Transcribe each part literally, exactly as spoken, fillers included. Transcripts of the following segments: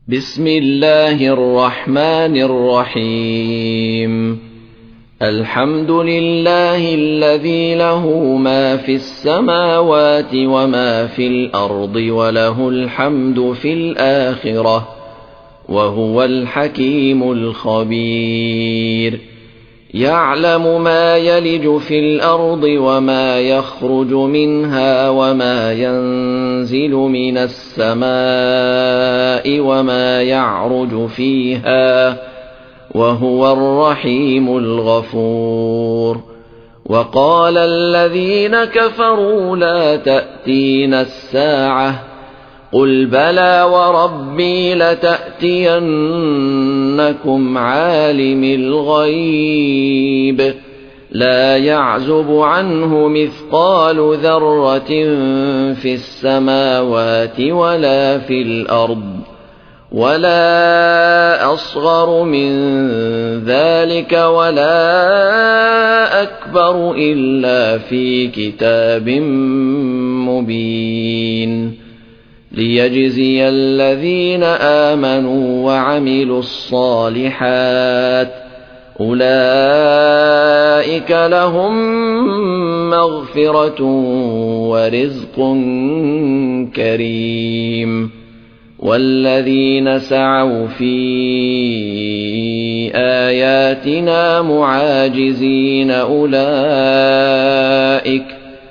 بسم الله الرحمن الرحيم. الحمد لله الذي له ما في السماوات وما في الأرض وله الحمد في الآخرة وهو الحكيم الخبير. يعلم ما يلج في الأرض وما يخرج منها وما ينزل من السماء وما يعرج فيها وهو الرحيم الغفور. وقال الذين كفروا لا تأتينا الساعة قل بلى وربي لتأتينكم عالم الغيب لا يعزب عنه مثقال ذرة في السماوات ولا في الأرض ولا أصغر من ذلك ولا أكبر إلا في كتاب مبين. ليجزي الذين آمنوا وعملوا الصالحات أولئك لهم مغفرة ورزق كريم. والذين سعوا في آياتنا معاجزين أولئك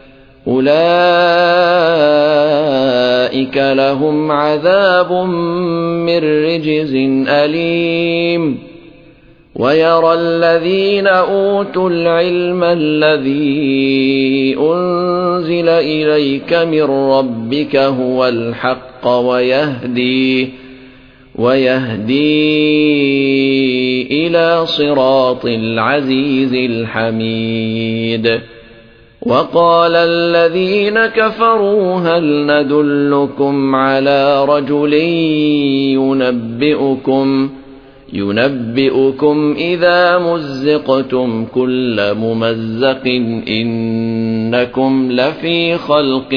أولئك لهم عذاب من رجز أليم. ويرى الذين أوتوا العلم الذي أنزل إليك من ربك هو الحق ويهدي ويهدي إلى صراط العزيز الحميد. وقال الذين كفروا هل ندلكم على رجل ينبئكم ينبئكم إذا مزقتم كل ممزق إنكم لفي خلق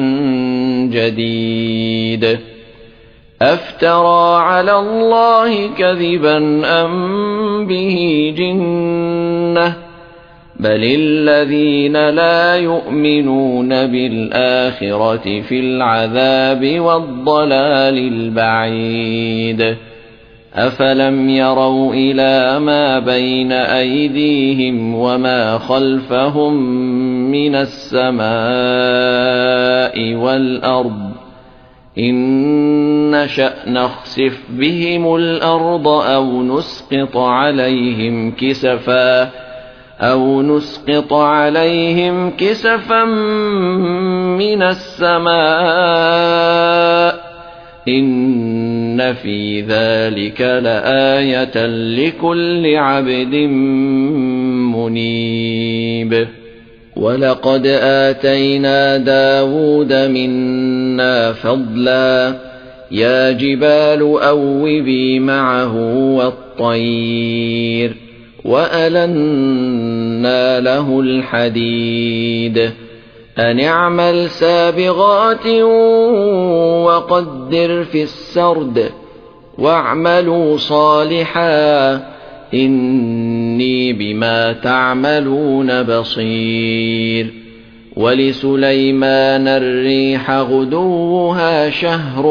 جديد. أفترى على الله كذبا أم به جنة بل الذين لا يؤمنون بالآخرة في العذاب والضلال البعيد. أفلم يروا إلى ما بين أيديهم وما خلفهم من السماء والأرض إن نشأ نخسف بهم الأرض أو نسقط عليهم كسفا أو نسقط عليهم كسفا من السماء إن في ذلك لآية لكل عبد منيب. ولقد آتينا داود منا فضلا يا جبال أوبي معه والطير وألنا له الحديد أن اعمل سابغات وقدر في السرد واعملوا صالحا إني بما تعملون بصير. ولسليمان الريح غدوها شهر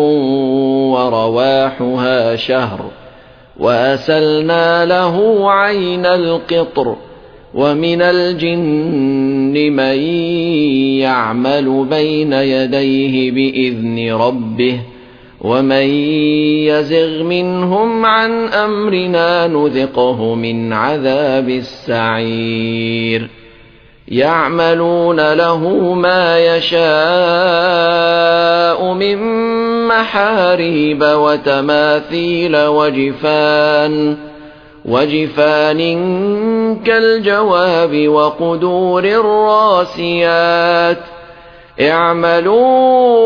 ورواحها شهر وأسلنا له عين القطر ومن الجن من يعمل بين يديه بإذن ربه ومن يزغ منهم عن أمرنا نذقه من عذاب السعير. يعملون له ما يشاء من محاريب وتماثيل وجفان وجفان كالجواب وقدور الراسيات اعملوا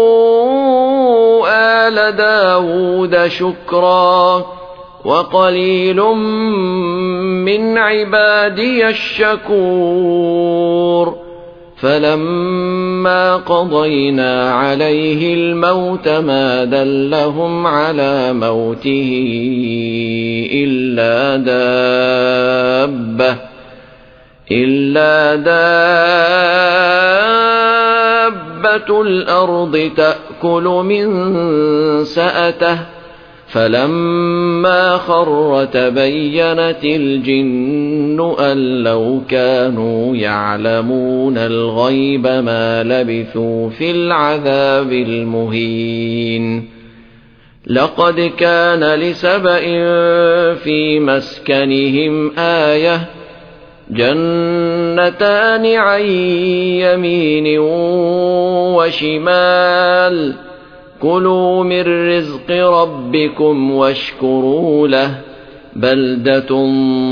آل داود شكرا وقليل من عبادي الشكور. فلما قضينا عليه الموت ما دلهم على موته إلا دابة إلا دابة الأرض تأكل من سأته فلما خر تبينت الجن أن لو كانوا يعلمون الغيب ما لبثوا في العذاب المهين لقد كان لسبإ في مسكنهم آية جنتان عن يمين وشمال كلوا من رزق ربكم واشكروا له بلدة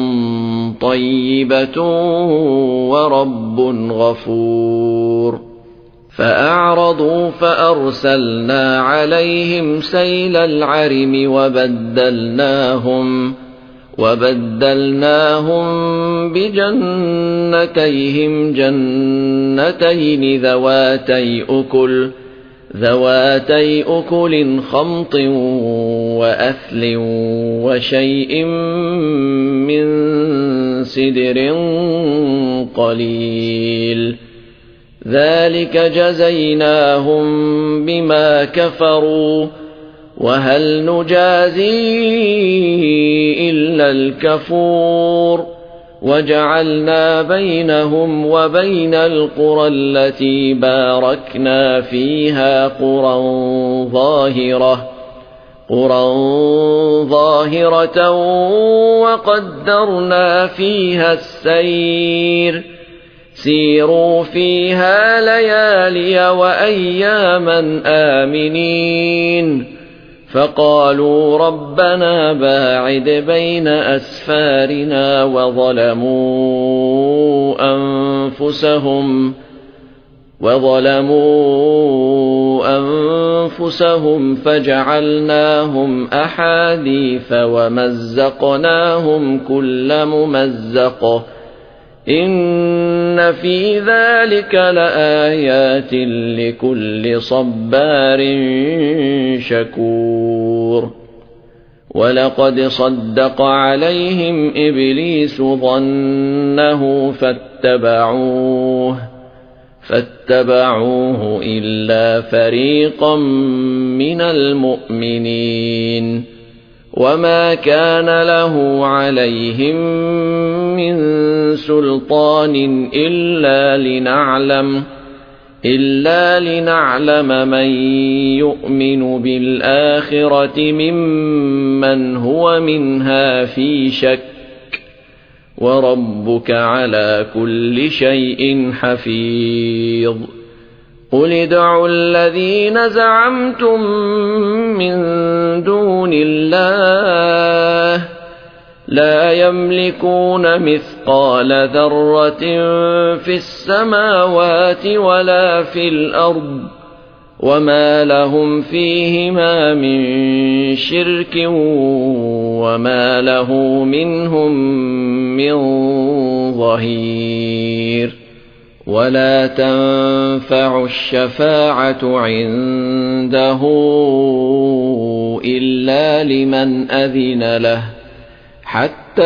طيبة ورب غفور فأعرضوا فأرسلنا عليهم سيل العرم وبدلناهم وبدلناهم بجنتيهم جنتين ذواتي أكل ذواتي أكل خمط وأثل وشيء من سدر قليل ذلك جزيناهم بما كفروا وهل نجازي إلا الكفور وجعلنا بينهم وبين القرى التي باركنا فيها قرى ظاهرة قرى ظاهرة وقدرنا فيها السير سيروا فيها ليالي وأياما آمنين فقالوا ربنا باعد بين أسفارنا وظلموا أنفسهم وظلموا أنفسهم فجعلناهم أحاديث ومزقناهم كل ممزق إن في ذلك لآيات لكل صبار شكور ولقد صدق عليهم إبليس ظنه فاتبعوه فاتبعوه إلا فريقا من المؤمنين وما كان له عليهم من سلطان إلا لنعلم إلا لنعلم من يؤمن بالآخرة ممن هو منها في شك وربك على كل شيء حفيظ قل ادعوا الذين زعمتم من دون الله لا يملكون مثقال ذرة في السماوات ولا في الأرض وما لهم فيهما من شرك وما له منهم من ظهير ولا تنفع الشفاعة عنده إلا لمن أذن له حتى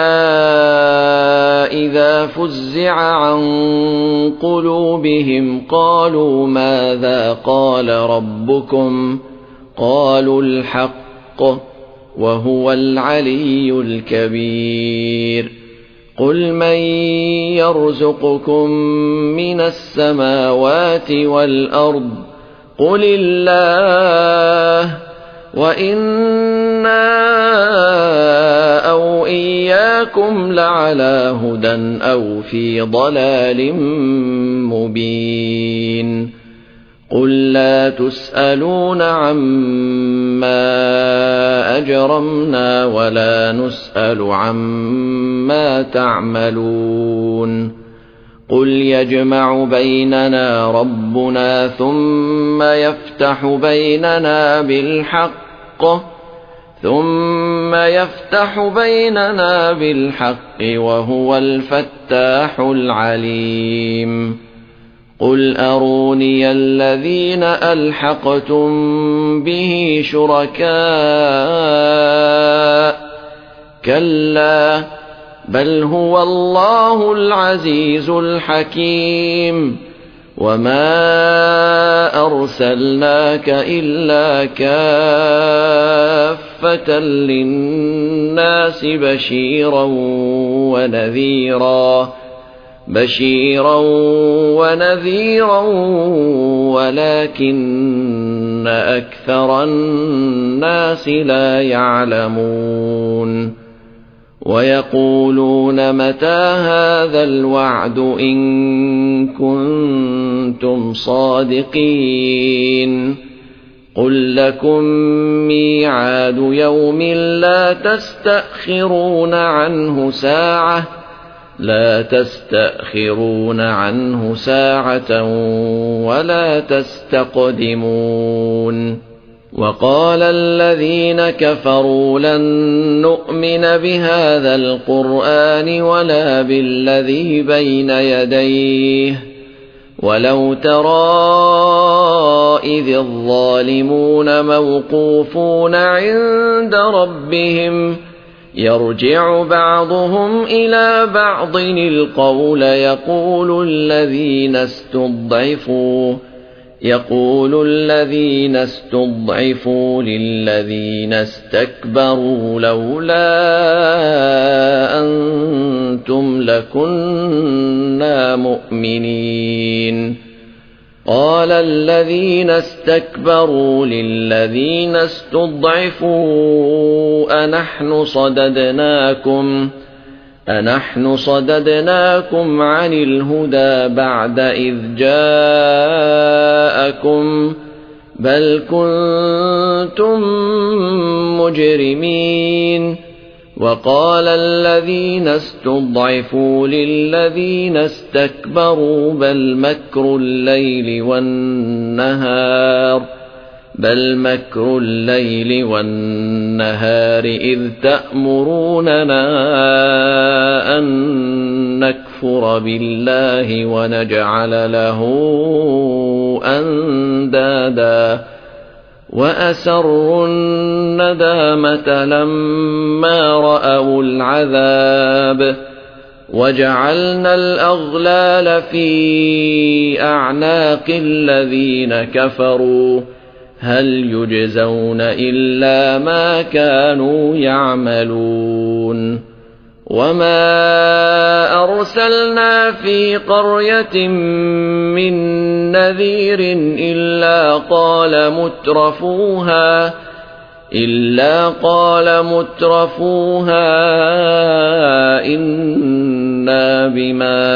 إذا فزع عن قلوبهم قالوا ماذا قال ربكم قالوا الحق وهو العلي الكبير قل من يرزقكم من السماوات والأرض قل الله وإنا أو إياكم لعلى هدى أو في ضلال مبين قل لا تسألون عما أجرمنا ولا نسأل عما تعملون قل يجمع بيننا ربنا ثم يفتح بيننا بالحق ثم يفتح بيننا بالحق وهو الفتاح العليم قل أروني الذين ألحقتم به شركاء كلا بل هو الله العزيز الحكيم وما أرسلناك إلا كافة للناس بشيرا ونذيرا بشيرا ونذيرا ولكن أكثر الناس لا يعلمون ويقولون متى هذا الوعد إن كنتم صادقين قل لكم ميعاد يوم لا تستأخرون عنه ساعة لا تستأخرون عنه ساعة ولا تستقدمون وقال الذين كفروا لن نؤمن بهذا القرآن ولا بالذي بين يديه ولو ترى إذ الظالمون موقوفون عند ربهم يرجع بعضهم إلى بعض القول يقول الذين استضعفوا يقول الذين استضعفوا للذين استكبروا لولا أنتم لكنا مؤمنين قال الذين استكبروا للذين استضعفوا أنحن صددناكم أنحن صددناكم عن الهدى بعد إذ جاءكم بل كنتم مجرمين وقال الذين استضعفوا للذين استكبروا بل مكر الليل والنهار بل مكر الليل والنهار إذ تأمروننا أن نكفر بالله ونجعل له أندادا وأسروا الندامة لما رأوا العذاب وجعلنا الأغلال في أعناق الذين كفروا هل يجزون إلا ما كانوا يعملون وما أرسلنا في قرية من نذير إلا قال مترفوها إلا قال مترفوها إنا بما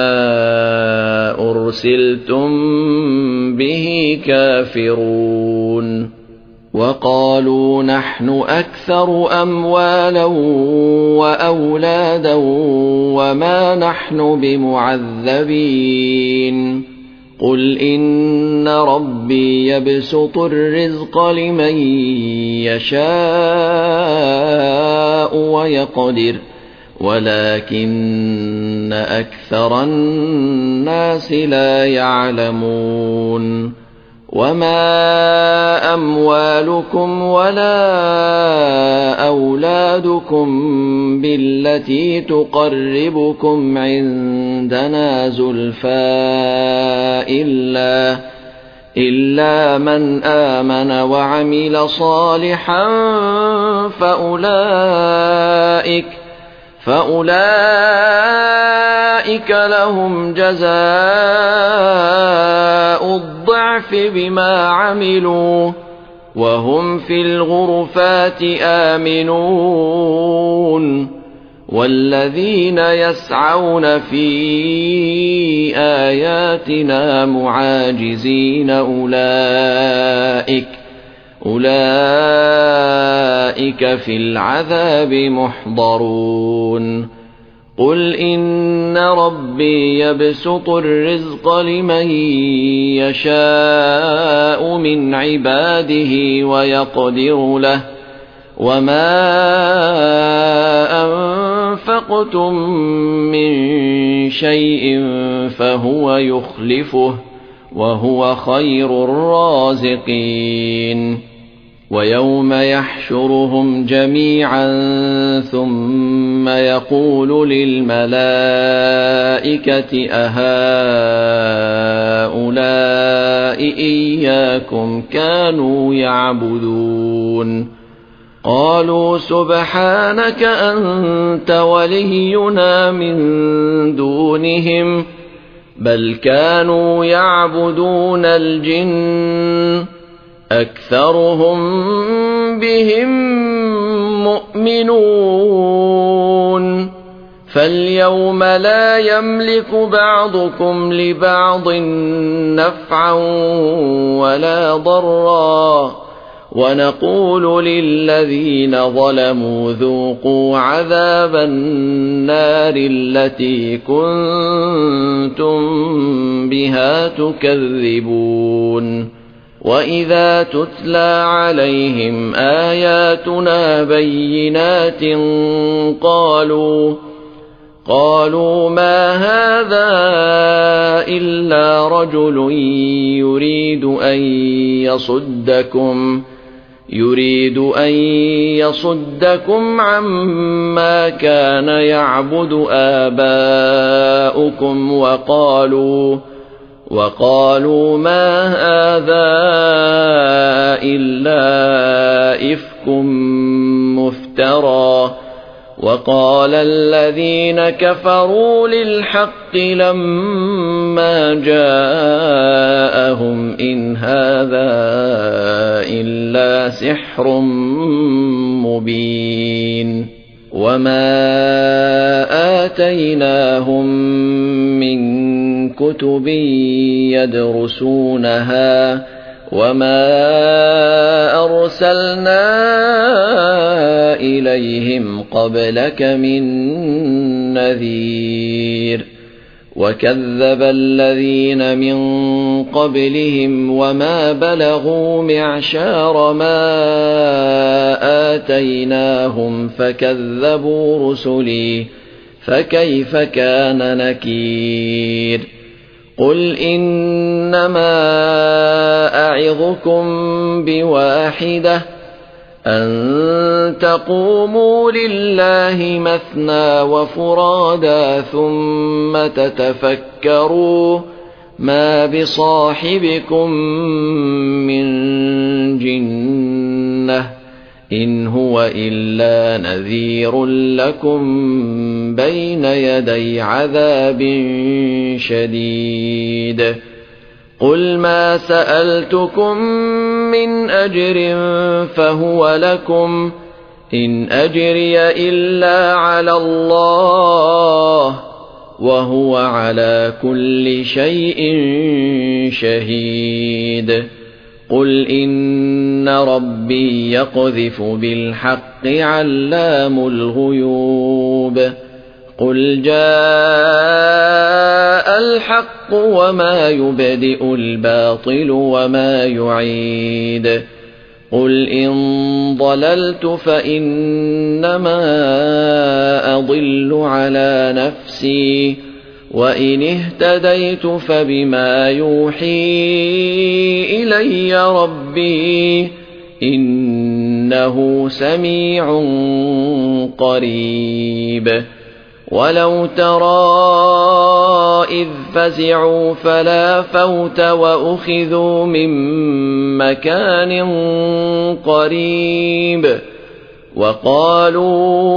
أرسلتم به كافرون وقالوا نحن أكثر أموالا وأولادا وما نحن بمعذبين قل إن ربي يبسط الرزق لمن يشاء ويقدر ولكن أكثر الناس لا يعلمون وما أموالكم ولا أولادكم بالتي تقربكم عندنا زلفى إلا, إلا من آمن وعمل صالحا فأولئك فأولئك لهم جزاء الضعف بما عملوا وهم في الغرفات آمنون والذين يسعون في آياتنا معاجزين أولئك أولئك في العذاب محضرون قل إن ربي يبسط الرزق لمن يشاء من عباده ويقدر له وما أنفقتم من شيء فهو يخلفه وهو خير الرازقين. ويوم يحشرهم جميعا ثم يقول للملائكة أهؤلاء إياكم كانوا يعبدون؟ قالوا سبحانك أنت ولينا من دونهم بل كانوا يعبدون الجن أكثرهم بهم مؤمنون. فاليوم لا يملك بعضكم لبعض نفعا ولا ضرا ونقول للذين ظلموا ذوقوا عذاب النار التي كنتم بها تكذبون. وإذا تتلى عليهم آياتنا بينات قالوا قالوا ما هذا إلا رجل يريد أن يصدكم يريد أن يصدكم عما كان يعبد آباؤكم وقالوا وقالوا ما هذا إلا إفك مفترى. وقال الذين كفروا للحق لما جاءهم إن هذا إلا سحر مبين. وما آتيناهم من كتب يدرسونها وما أرسلنا إليهم قبلك من نذير. وكذب الذين من قبلهم وما بلغوا معشار ما آتيناهم فكذبوا رسلي فكيف كان نكير. قل إنما أعظكم بواحدة أن تقوموا لله مثنى وفرادا ثم تتفكروا ما بصاحبكم من جنة إن هو إلا نذير لكم بين يدي عذاب شديد. قل ما سألتكم من أجر فهو لكم إن أجري إلا على الله وهو على كل شيء شهيد. قل إن ربي يقذف بالحق علام الغيوب. قل جاء الحق وما يبدئ الباطل وما يعيد. قل إن ضللت فإنما أضل على نفسي وإن اهتديت فبما يوحي إلي ربي إنه سميع قريب. ولو ترى إذ فزعوا فلا فوت وأخذوا من مكان قريب وقالوا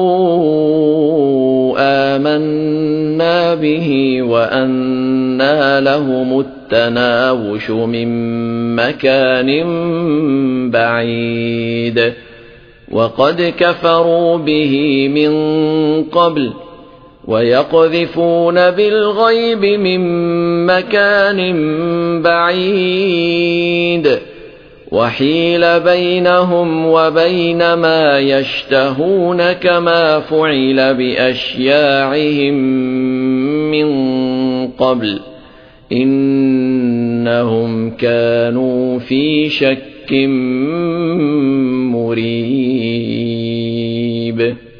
آمنا به وأنى لهم التناوش من مكان بعيد وقد كفروا به من قبل ويقذفون بالغيب من مكان بعيد وحيل بينهم وبين ما يشتهون كما فعل بأشياعهم من قبل إنهم كانوا في شك مريب.